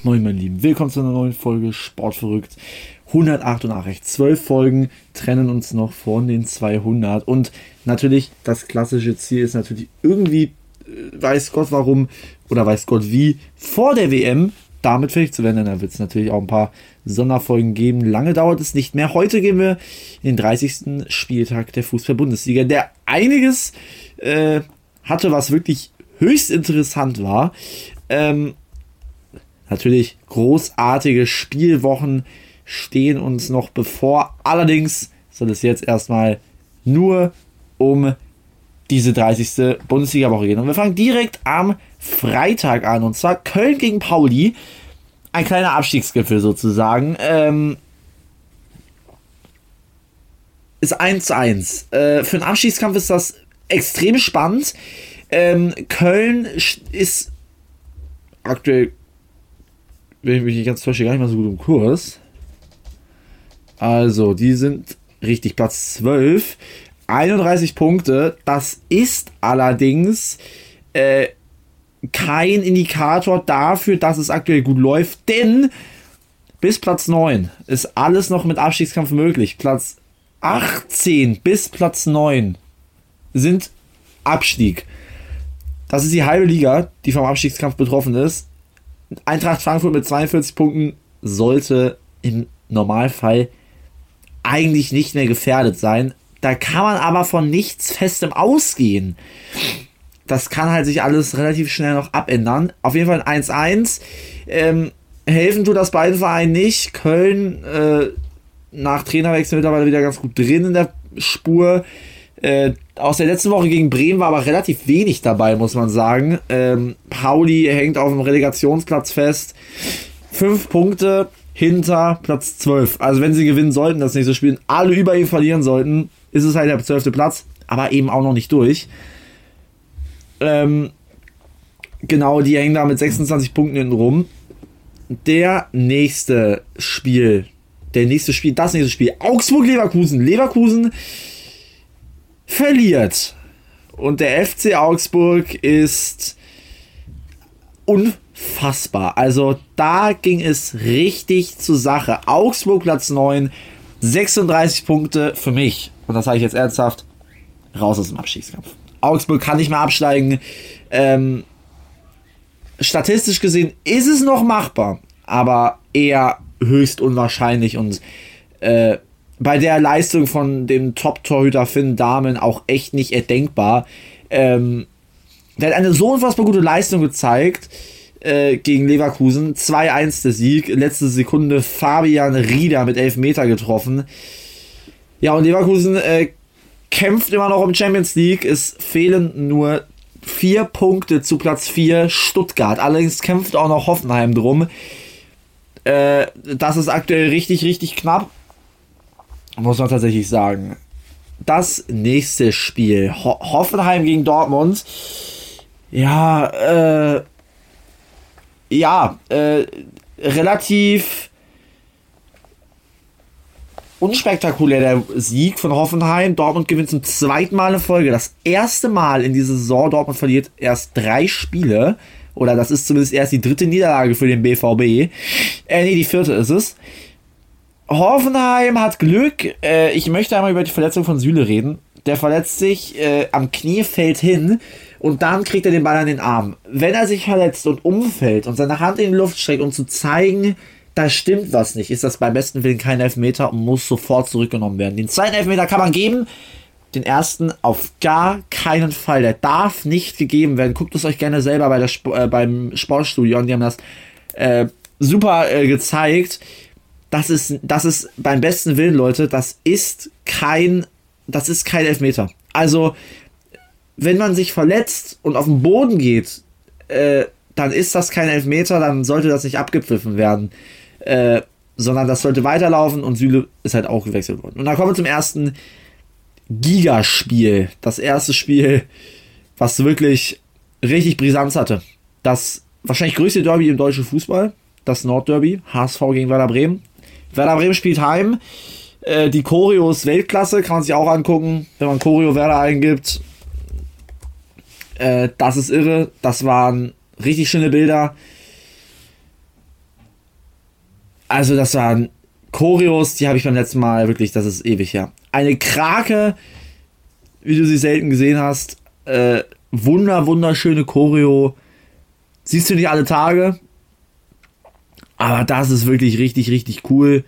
Moin meine Lieben, willkommen zu einer neuen Folge Sportverrückt 188. 12 Folgen trennen uns noch von den 200 und natürlich das klassische Ziel ist natürlich irgendwie, weiß Gott warum oder weiß Gott wie, vor der WM damit fertig zu werden. Da wird es natürlich auch ein paar Sonderfolgen geben. Lange dauert es nicht mehr. Heute gehen wir in den 30. Spieltag der Fußball-Bundesliga, der einiges hatte, was wirklich höchst interessant war. Natürlich großartige Spielwochen stehen uns noch bevor. Allerdings soll es jetzt erstmal nur um diese 30. Bundesliga-Woche gehen. Und wir fangen direkt am Freitag an. Und zwar Köln gegen Pauli. Ein kleiner Abstiegsgipfel sozusagen. Ist 1:1. Für den Abstiegskampf ist das extrem spannend. Köln ist aktuell, wenn ich mich nicht ganz täusche, gar nicht mal so gut im Kurs. Also, die sind richtig Platz 12. 31 Punkte. Das ist allerdings kein Indikator dafür, dass es aktuell gut läuft, denn bis Platz 9 ist alles noch mit Abstiegskampf möglich. Platz 18 bis Platz 9 sind Abstieg. Das ist die halbe Liga, die vom Abstiegskampf betroffen ist. Eintracht Frankfurt mit 42 Punkten sollte im Normalfall eigentlich nicht mehr gefährdet sein. Da kann man aber von nichts Festem ausgehen. Das kann halt sich alles relativ schnell noch abändern. Auf jeden Fall ein 1:1. Helfen tut das beiden Vereinen nicht. Köln nach Trainerwechsel mittlerweile wieder ganz gut drin in der Spur. Aus der letzten Woche gegen Bremen war aber relativ wenig dabei, muss man sagen. Pauli hängt auf dem Relegationsplatz fest. 5 Punkte hinter Platz 12. Also wenn sie gewinnen sollten, das nächste Spiel, alle über ihn verlieren sollten, ist es halt der 12. Platz, aber eben auch noch nicht durch. Genau, die hängen da mit 26 Punkten hinten rum. Das nächste Spiel, Augsburg-Leverkusen. Leverkusen verliert. Und der FC Augsburg ist unfassbar. Also da ging es richtig zur Sache. Augsburg Platz 9, 36 Punkte für mich. Und das sage ich jetzt ernsthaft, raus aus dem Abstiegskampf. Augsburg kann nicht mehr absteigen. Statistisch gesehen ist es noch machbar, aber eher höchst unwahrscheinlich und bei der Leistung von dem Top-Torhüter Finn Dahmen auch echt nicht erdenkbar. Der hat eine so unfassbar gute Leistung gezeigt gegen Leverkusen. 2:1 der Sieg. Letzte Sekunde Fabian Rieder mit Elfmeter getroffen. Ja, und Leverkusen kämpft immer noch um Champions League. Es fehlen nur 4 Punkte zu Platz 4 Stuttgart. Allerdings kämpft auch noch Hoffenheim drum. Das ist aktuell richtig, richtig knapp. Muss man tatsächlich sagen. Das nächste Spiel. Hoffenheim gegen Dortmund. Relativ unspektakulär der Sieg von Hoffenheim. Dortmund gewinnt zum zweiten Mal in Folge. Das erste Mal in dieser Saison. Dortmund verliert erst 3 Spiele. Oder das ist zumindest erst die 3. Niederlage für den BVB. Die 4. ist es. Hoffenheim hat Glück. Ich möchte einmal über die Verletzung von Süle reden. Der verletzt sich am Knie, fällt hin und dann kriegt er den Ball an den Arm. Wenn er sich verletzt und umfällt und seine Hand in die Luft streckt, um zu zeigen, da stimmt was nicht, ist das beim besten Willen kein Elfmeter und muss sofort zurückgenommen werden. Den zweiten Elfmeter kann man geben, den ersten auf gar keinen Fall. Der darf nicht gegeben werden. Guckt es euch gerne selber beim Sportstudio an. Die haben das super gezeigt. Das ist beim besten Willen, Leute, das ist kein Elfmeter. Also, wenn man sich verletzt und auf den Boden geht, dann ist das kein Elfmeter, dann sollte das nicht abgepfiffen werden. Sondern das sollte weiterlaufen und Süle ist halt auch gewechselt worden. Und dann kommen wir zum ersten Gigaspiel. Das erste Spiel, was wirklich richtig Brisanz hatte. Das wahrscheinlich größte Derby im deutschen Fußball. Das Nordderby. HSV gegen Werder Bremen. Werder Bremen spielt heim. Die Choreo ist Weltklasse, kann man sich auch angucken, wenn man Choreo Werder eingibt. Das ist irre. Das waren richtig schöne Bilder. Also das waren Choreos, die habe ich beim letzten Mal wirklich, das ist ewig her. Eine Krake, wie du sie selten gesehen hast. Wunderschöne Choreo. Siehst du nicht alle Tage. Aber das ist wirklich richtig cool.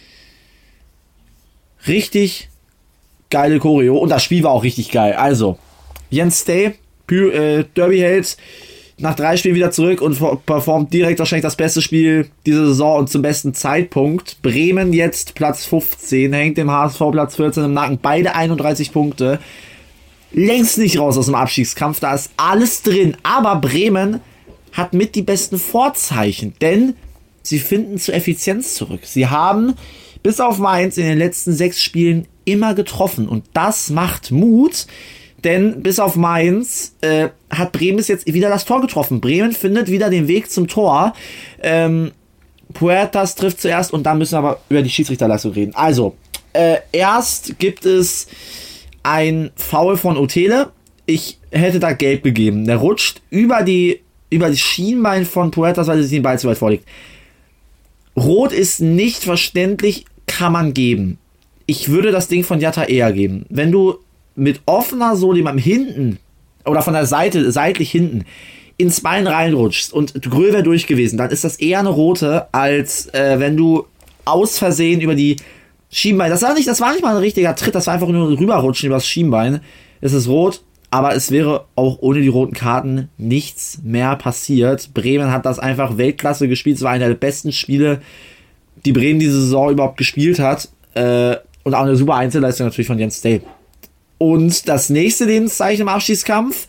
Richtig geile Choreo. Und das Spiel war auch richtig geil. Also, Jens Stay, Derby-Held, nach 3 Spielen wieder zurück und performt direkt wahrscheinlich das beste Spiel dieser Saison und zum besten Zeitpunkt. Bremen jetzt Platz 15, hängt dem HSV Platz 14 im Nacken. Beide 31 Punkte. Längst nicht raus aus dem Abstiegskampf, da ist alles drin. Aber Bremen hat mit die besten Vorzeichen, denn sie finden zur Effizienz zurück. Sie haben bis auf Mainz in den letzten 6 Spielen immer getroffen und das macht Mut. Denn bis auf Mainz hat Bremen jetzt wieder das Tor getroffen. Bremen findet wieder den Weg zum Tor. Puertas trifft zuerst und dann müssen wir aber über die Schiedsrichterleistung reden. Also, erst gibt es ein Foul von Otele. Ich hätte da gelb gegeben. Der rutscht über die Schienbein von Puertas, weil er sich den Ball zu weit vorlegt. Rot ist nicht verständlich, kann man geben. Ich würde das Ding von Jatta eher geben. Wenn du mit offener Sohle jemandem hinten oder von der Seite, seitlich hinten ins Bein reinrutschst und Gröhl wäre durch gewesen, dann ist das eher eine rote, als wenn du aus Versehen über die Schienbein, das war nicht mal ein richtiger Tritt, das war einfach nur rüberrutschen über das Schienbein. Es ist rot, aber es wäre auch ohne die roten Karten nichts mehr passiert. Bremen hat das einfach Weltklasse gespielt, es war einer der besten Spiele, die Bremen diese Saison überhaupt gespielt hat, und auch eine super Einzelleistung natürlich von Jens Stay. Und das nächste Lebenszeichen im Abstiegskampf,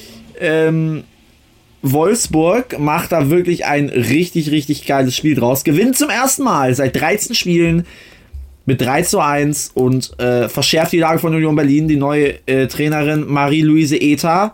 Wolfsburg macht da wirklich ein richtig geiles Spiel draus. Gewinnt zum ersten Mal seit 13 Spielen mit 3:1 und verschärft die Lage von Union Berlin. Die neue Trainerin Marie-Louise Eta.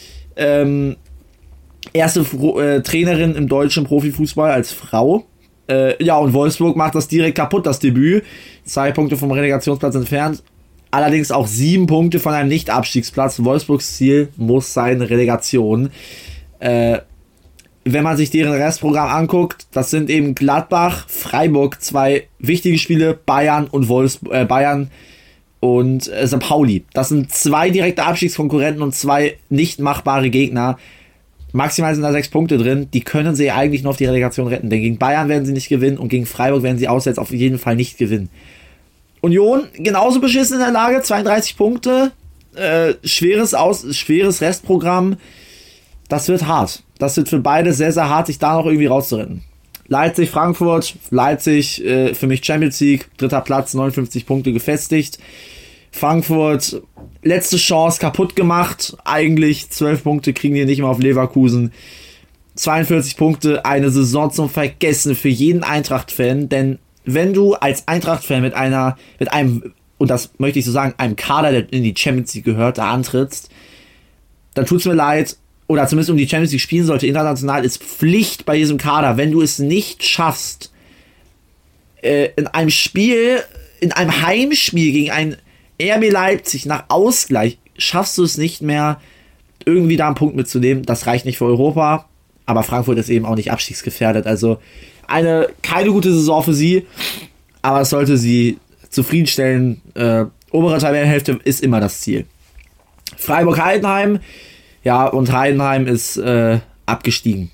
Erste Trainerin im deutschen Profifußball als Frau. Und Wolfsburg macht das direkt kaputt, das Debüt. 2 Punkte vom Relegationsplatz entfernt. Allerdings auch 7 Punkte von einem Nicht-Abstiegsplatz. Wolfsburgs Ziel muss sein Relegation. Wenn man sich deren Restprogramm anguckt, das sind eben Gladbach, Freiburg, 2 wichtige Spiele, Bayern und Bayern und St. Pauli. Das sind 2 direkte Abstiegskonkurrenten und 2 nicht machbare Gegner. Maximal sind da 6 Punkte drin. Die können sie eigentlich nur auf die Relegation retten. Denn gegen Bayern werden sie nicht gewinnen und gegen Freiburg werden sie auswärts auf jeden Fall nicht gewinnen. Union genauso beschissen in der Lage, 32 Punkte, schweres Restprogramm. Das wird hart. Das wird für beide sehr hart, sich da noch irgendwie rauszuretten. Leipzig, Frankfurt, Leipzig für mich Champions League, 3. Platz, 59 Punkte gefestigt. Frankfurt, letzte Chance kaputt gemacht. Eigentlich 12 Punkte kriegen die nicht mehr auf Leverkusen. 42 Punkte, eine Saison zum Vergessen für jeden Eintracht-Fan, denn wenn du als Eintracht-Fan mit einem, und das möchte ich so sagen, einem Kader, der in die Champions League gehört, da antrittst, dann tut's mir leid, oder zumindest um die Champions League spielen sollte, international ist Pflicht bei diesem Kader, wenn du es nicht schaffst, in einem Heimspiel gegen ein RB Leipzig nach Ausgleich, schaffst du es nicht mehr, irgendwie da einen Punkt mitzunehmen. Das reicht nicht für Europa, aber Frankfurt ist eben auch nicht abstiegsgefährdet, also keine gute Saison für sie, aber es sollte sie zufriedenstellen. Obere Tabellenhälfte ist immer das Ziel. Freiburg-Heidenheim, ja, und Heidenheim ist abgestiegen.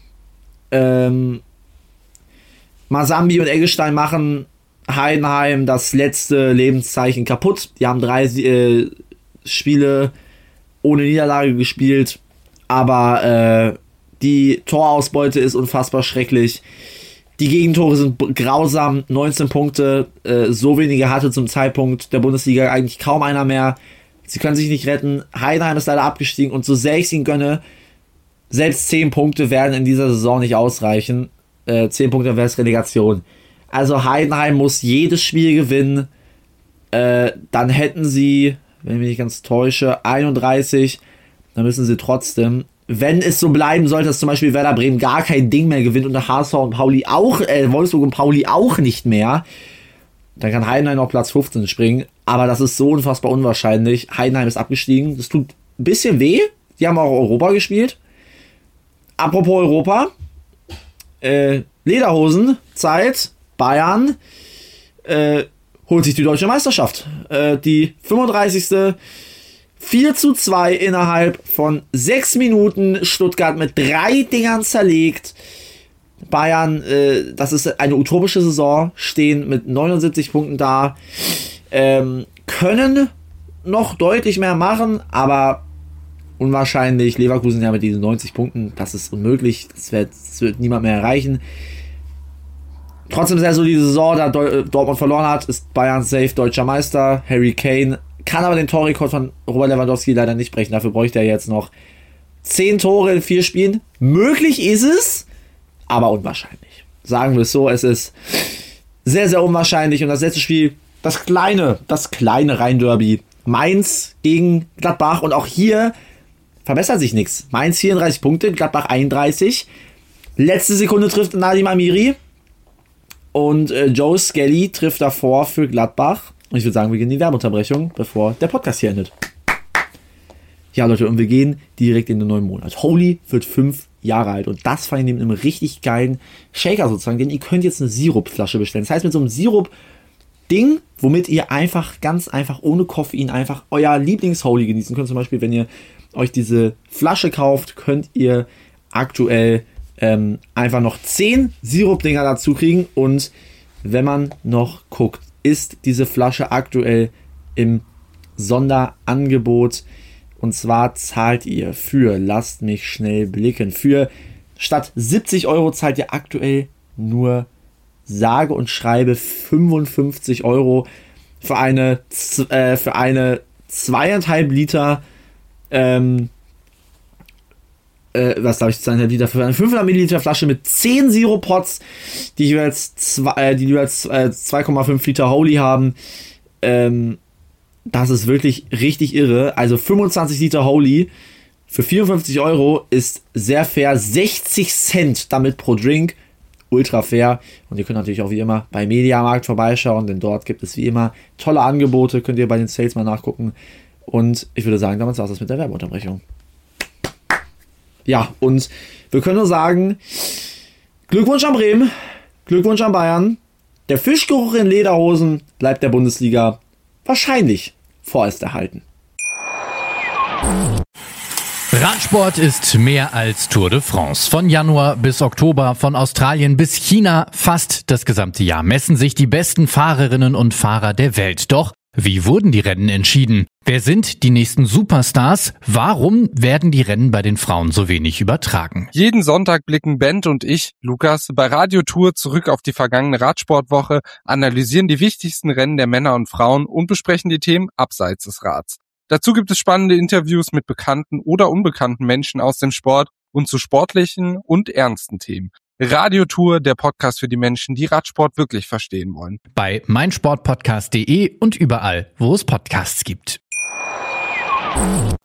Masambi und Eggestein machen Heidenheim das letzte Lebenszeichen kaputt. Die haben 3 Spiele ohne Niederlage gespielt, aber die Torausbeute ist unfassbar schrecklich. Die Gegentore sind grausam, 19 Punkte, so wenige hatte zum Zeitpunkt der Bundesliga eigentlich kaum einer mehr. Sie können sich nicht retten. Heidenheim ist leider abgestiegen und so sehr ich es ihnen gönne, selbst 10 Punkte werden in dieser Saison nicht ausreichen. 10 Punkte wäre es Relegation. Also Heidenheim muss jedes Spiel gewinnen. Dann hätten sie, wenn ich mich nicht ganz täusche, 31. Dann müssen sie trotzdem, wenn es so bleiben sollte, dass zum Beispiel Werder Bremen gar kein Ding mehr gewinnt und der HSV und Pauli auch, Wolfsburg und Pauli auch nicht mehr, dann kann Heidenheim auf Platz 15 springen. Aber das ist so unfassbar unwahrscheinlich. Heidenheim ist abgestiegen. Das tut ein bisschen weh. Die haben auch Europa gespielt. Apropos Europa. Lederhosen, Zeit. Bayern holt sich die deutsche Meisterschaft. Die 35. 4:2 innerhalb von 6 Minuten. Stuttgart mit 3 Dingern zerlegt. Bayern, das ist eine utopische Saison, stehen mit 79 Punkten da. Können noch deutlich mehr machen, aber unwahrscheinlich. Leverkusen ja mit diesen 90 Punkten, das ist unmöglich. Das wird niemand mehr erreichen. Trotzdem sehr solide Saison, da Dortmund verloren hat, ist Bayern safe deutscher Meister. Harry Kane kann aber den Torrekord von Robert Lewandowski leider nicht brechen. Dafür bräuchte er jetzt noch 10 Tore in 4 Spielen. Möglich ist es, aber unwahrscheinlich. Sagen wir es so, es ist sehr, sehr unwahrscheinlich. Und das letzte Spiel, das kleine Rhein-Derby. Mainz gegen Gladbach. Und auch hier verbessert sich nichts. Mainz 34 Punkte, Gladbach 31. Letzte Sekunde trifft Nadim Amiri. Und Joe Skelly trifft davor für Gladbach. Und ich würde sagen, wir gehen in die Werbeunterbrechung, bevor der Podcast hier endet. Ja, Leute, und wir gehen direkt in den neuen Monat. Holy wird 5 Jahre alt. Und das fand ich neben einem richtig geilen Shaker sozusagen. Denn ihr könnt jetzt eine Sirupflasche bestellen. Das heißt, mit so einem Sirup-Ding, womit ihr einfach, ganz einfach, ohne Koffein, einfach euer Lieblings-Holy genießen könnt. Zum Beispiel, wenn ihr euch diese Flasche kauft, könnt ihr aktuell einfach noch 10 Sirup-Dinger dazu kriegen. Und wenn man noch guckt, ist diese Flasche aktuell im Sonderangebot. Und zwar zahlt ihr für, lasst mich schnell blicken, statt 70 € zahlt ihr aktuell nur sage und schreibe 55 € für eine 2,5 Liter für eine 500 Milliliter Flasche mit 10 Sirup-Pots, die jeweils 2,5 Liter Holy haben. Das ist wirklich richtig irre. Also 25 Liter Holy für 54 € ist sehr fair. 60 Cent damit pro Drink. Ultra fair. Und ihr könnt natürlich auch wie immer bei Mediamarkt vorbeischauen, denn dort gibt es wie immer tolle Angebote. Könnt ihr bei den Sales mal nachgucken. Und ich würde sagen, damit war es das mit der Werbeunterbrechung. Ja, und wir können nur sagen, Glückwunsch an Bremen, Glückwunsch an Bayern. Der Fischgeruch in Lederhosen bleibt der Bundesliga wahrscheinlich vorerst erhalten. Radsport ist mehr als Tour de France. Von Januar bis Oktober, von Australien bis China, fast das gesamte Jahr messen sich die besten Fahrerinnen und Fahrer der Welt. Doch wie wurden die Rennen entschieden? Wer sind die nächsten Superstars? Warum werden die Rennen bei den Frauen so wenig übertragen? Jeden Sonntag blicken Bent und ich, Lukas, bei Radio Tour zurück auf die vergangene Radsportwoche, analysieren die wichtigsten Rennen der Männer und Frauen und besprechen die Themen abseits des Rads. Dazu gibt es spannende Interviews mit bekannten oder unbekannten Menschen aus dem Sport und zu sportlichen und ernsten Themen. Radio Tour, der Podcast für die Menschen, die Radsport wirklich verstehen wollen. Bei meinsportpodcast.de und überall, wo es Podcasts gibt.